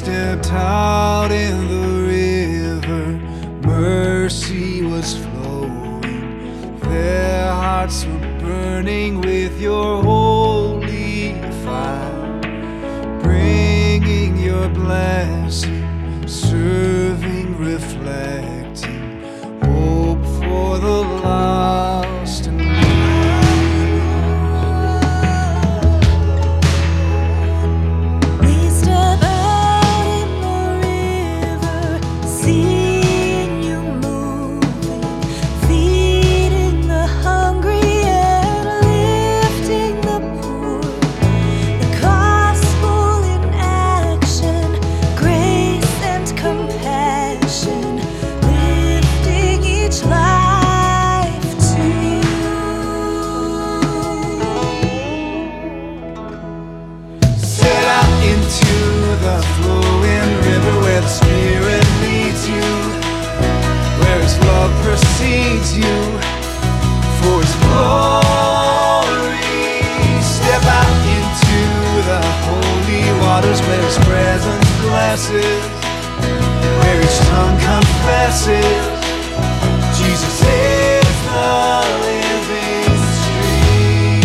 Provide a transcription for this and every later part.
stepped out in the river, mercy was flowing. Their hearts were burning with your holy fire, bringing your blessing, serving, reflecting hope for the lost and Spirit leads you, where His love precedes you for His glory. Step out into the holy waters, where His presence blesses, where each tongue confesses Jesus is the living stream.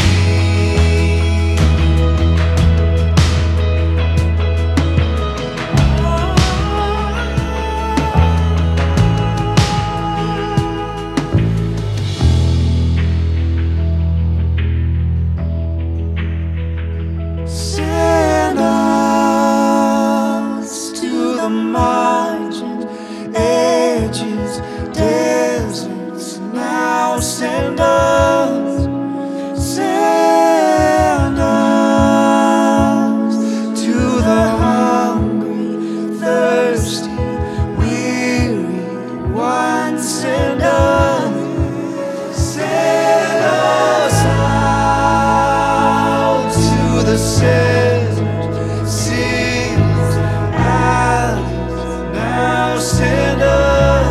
Send us to the margins, edges, deserts. Now send us to the hungry, thirsty, weary ones. Send us out to the cities, alleys. Now send us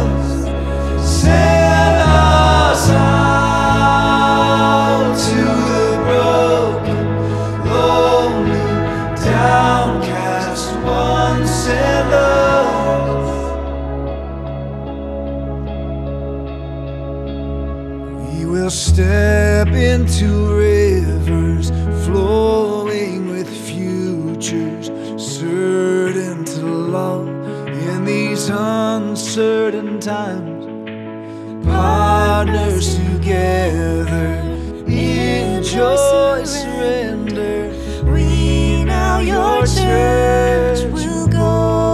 out to the broken, lonely, downcast ones. Send us. We will step into rivers flowing with futures, certain to love in these uncertain times. Partners together in joy, surrender. We now your church will go.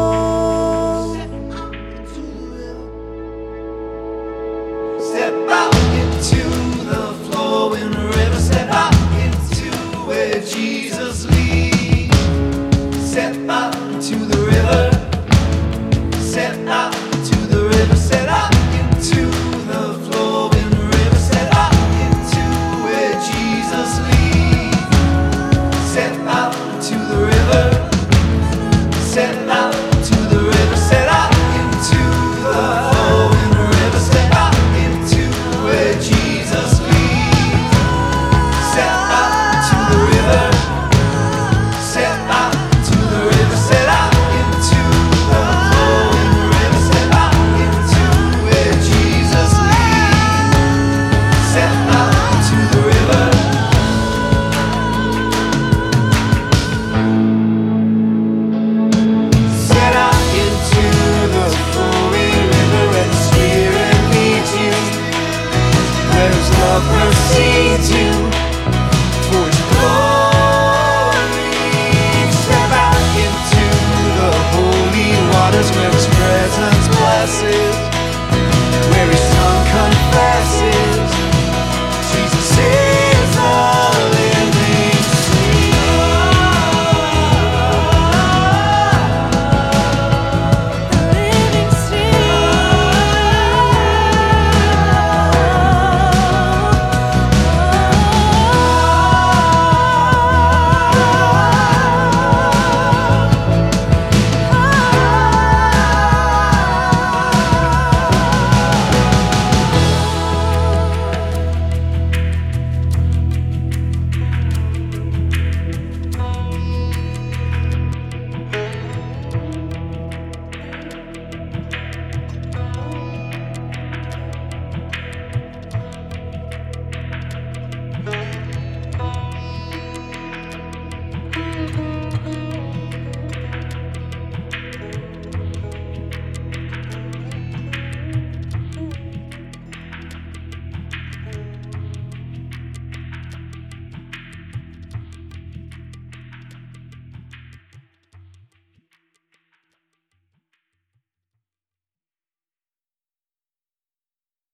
Step out into the flowing river. Step out into where Jesus leads. Step out to the river. Step out to the river. Step out into the flowing river. Step out into where Jesus leads. Step out to the river. Step out to the river. Step out into the flowing river. Step out into where Jesus leads. Step out to the river. Step out to the river. Step out into the flowing river. Step out into where Jesus leads. Step out to the river. Set out into the flowing river, where the Spirit leads you, where His love precedes you for His glory. Step out into the holy waters, where His presence blesses,